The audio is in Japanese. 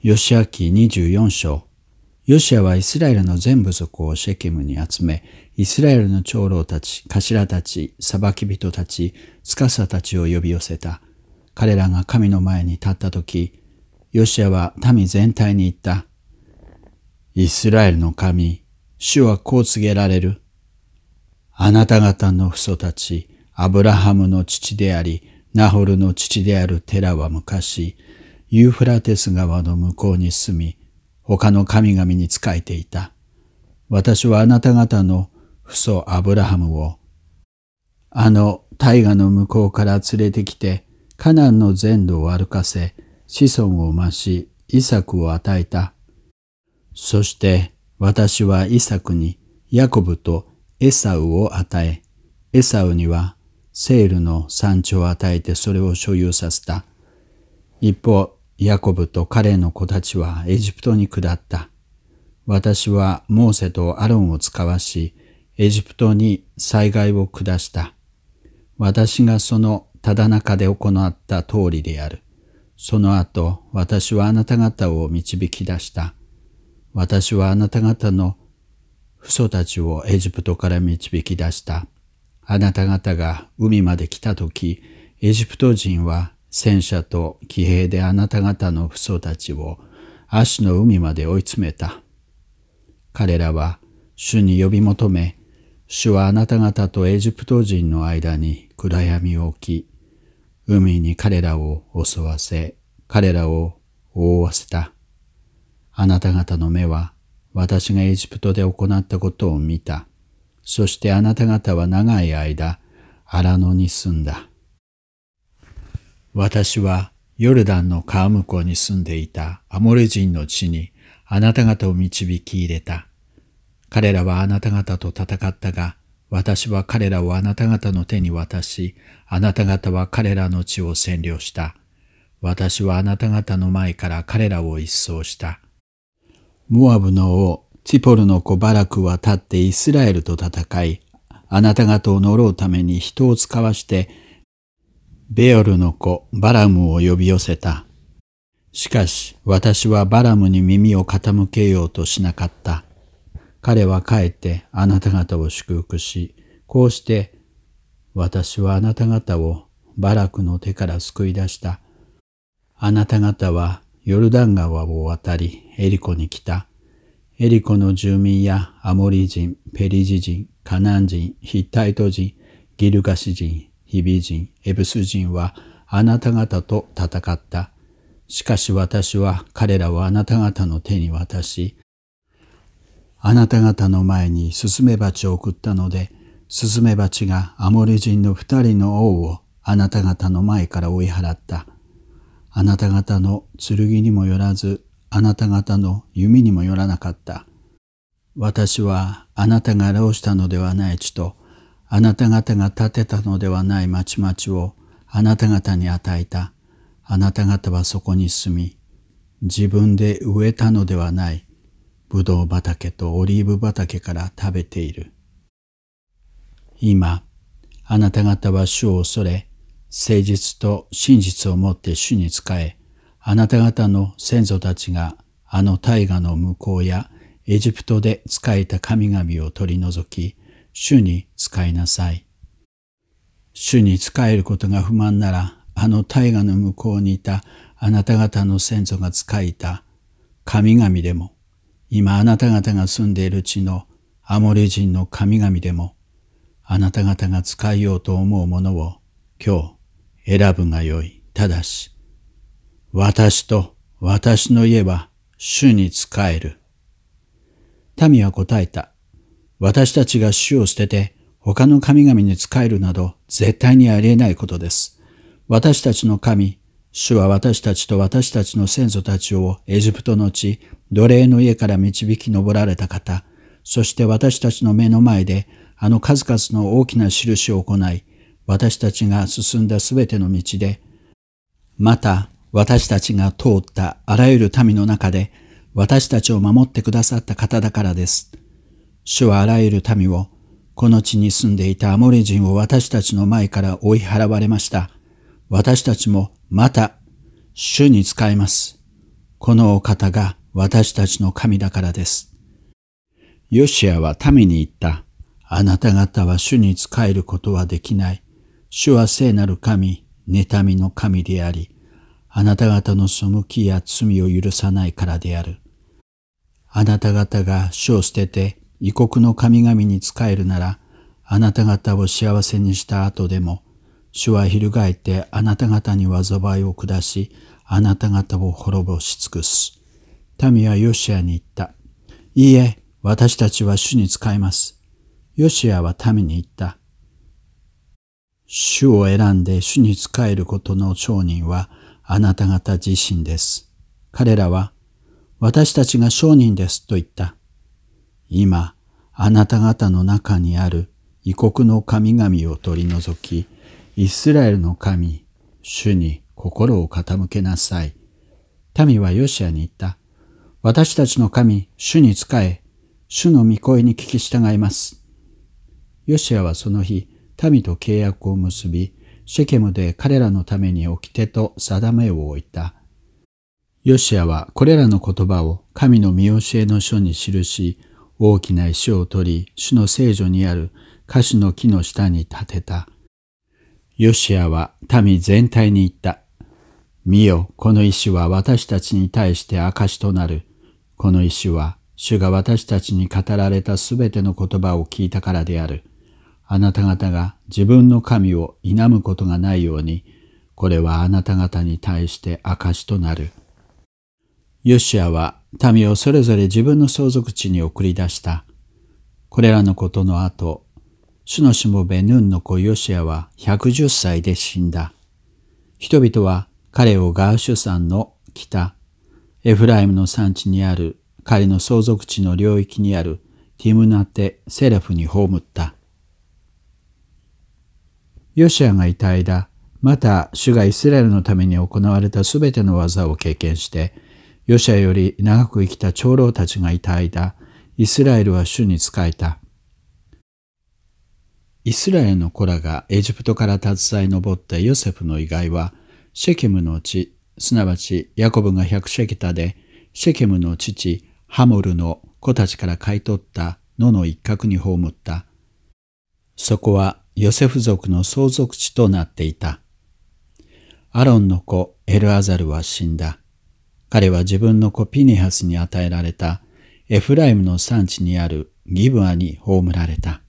ヨシア記24章。ヨシアはイスラエルの全部族をシェケムに集め、イスラエルの長老たち、頭たち、裁き人たち、司たちを呼び寄せた。彼らが神の前に立ったとき、ヨシアは民全体に言った。イスラエルの神、主はこう告げられる。あなた方の父祖たち、アブラハムの父であり、ナホルの父であるテラは昔、ユーフラテス川の向こうに住み、他の神々に仕えていた。私はあなた方の父祖アブラハムを、あの大河の向こうから連れてきて、カナンの全土を歩かせ、子孫を増し、イサクを与えた。そして私はイサクにヤコブとエサウを与え、エサウにはセールの山地を与えてそれを所有させた。一方、ヤコブと彼の子たちはエジプトに下った。私はモーセとアロンを使わし、エジプトに災害を下した。私がそのただ中で行った通りである。その後、私はあなた方を導き出した。私はあなた方の父祖たちをエジプトから導き出した。あなた方が海まで来たとき、エジプト人は戦車と騎兵であなた方の父祖たちをアシの海まで追い詰めた。彼らは主に呼び求め、主はあなた方とエジプト人の間に暗闇を置き、海に彼らを襲わせ、彼らを覆わせた。あなた方の目は私がエジプトで行ったことを見た。そしてあなた方は長い間、荒野に住んだ。私はヨルダンの川向こうに住んでいたアモレ人の地にあなた方を導き入れた。彼らはあなた方と戦ったが、私は彼らをあなた方の手に渡し、あなた方は彼らの地を占領した。私はあなた方の前から彼らを一掃した。モアブの王、ツィポルの子バラクは立ってイスラエルと戦い、あなた方を呪うために人を使わして、ベオルの子バラムを呼び寄せた。しかし私はバラムに耳を傾けようとしなかった。彼は帰ってあなた方を祝福し、こうして私はあなた方をバラクの手から救い出した。あなた方はヨルダン川を渡りエリコに来た。エリコの住民やアモリ人、ペリジ人、カナン人、ヒッタイト人、ギルガシ人、ヒビ人、エブス人はあなた方と戦った。しかし私は彼らをあなた方の手に渡し、あなた方の前にスズメバチを送ったので、スズメバチがアモリ人の2人の王をあなた方の前から追い払った。あなた方の剣にもよらず、あなた方の弓にもよらなかった。私はあなたが労したのではない地と、あなた方が建てたのではない町々をあなた方に与えた。あなた方はそこに住み、自分で植えたのではないブドウ畑とオリーブ畑から食べている。今、あなた方は主を恐れ、誠実と真実をもって主に仕え、あなた方の先祖たちがあの大河の向こうやエジプトで仕えた神々を取り除き、主に仕えなさい。主に仕えることが不満なら、あの大河の向こうにいたあなた方の先祖が仕えた神々でも、今あなた方が住んでいる地のアモリ人の神々でも、あなた方が仕えようと思うものを今日選ぶがよい。ただし、私と私の家は主に仕える。民は答えた。私たちが主を捨てて他の神々に仕えるなど絶対にありえないことです。私たちの神、主は私たちと私たちの先祖たちをエジプトの地、奴隷の家から導き上られた方、そして私たちの目の前であの数々の大きな印を行い、私たちが進んだすべての道で、また私たちが通ったあらゆる民の中で私たちを守ってくださった方だからです。主はあらゆる民を、この地に住んでいたアモリ人を私たちの前から追い払われました。私たちもまた主に仕えます。 このお方が私たちの神だからです。ヨシアは民に言った。あなた方は主に仕えることはできない。主は聖なる神、妬みの神であり、あなた方の背きや罪を許さないからである。あなた方が主を捨てて異国の神々に仕えるなら、あなた方を幸せにした後でも、主は翻ってあなた方に災いを下し、あなた方を滅ぼし尽くす。民はヨシアに言った。いいえ、私たちは主に仕えます。ヨシアは民に言った。主を選んで主に仕えることの証人はあなた方自身です。彼らは、私たちが証人ですと言った。今、あなた方の中にある異国の神々を取り除き、イスラエルの神、主に心を傾けなさい。民はヨシアに言った。私たちの神、主に仕え、主の御声に聞き従います。ヨシアはその日、民と契約を結び、シェケムで彼らのために掟と定めを置いた。ヨシアはこれらの言葉を神の御教えの書に記し、大きな石を取り、主の聖所にあるカシの木の下に立てた。ヨシアは民全体に言った。見よ、この石は私たちに対して証となる。この石は主が私たちに語られたすべての言葉を聞いたからである。あなた方が自分の神を否むことがないように、これはあなた方に対して証となる。ヨシアは民をそれぞれ自分の相続地に送り出した。これらのことの後、主のしもべヌンの子ヨシアは110歳で死んだ。人々は彼をガーシュ山の北、エフライムの山地にある彼の相続地の領域にあるティムナテ・セレフに葬った。ヨシアがいた間、また主がイスラエルのために行われたすべての技を経験して、ヨシアより長く生きた長老たちがいた間、イスラエルは主に仕えた。イスラエルの子らがエジプトから携え上ったヨセフの遺骸は、シェケムの地、すなわちヤコブが100シェケタで、シェケムの父ハモルの子たちから買い取った野の一角に葬った。そこはヨセフ族の相続地となっていた。アロンの子エルアザルは死んだ。彼は自分の子ピネハスに与えられたエフライムの山地にあるギブアに葬られた。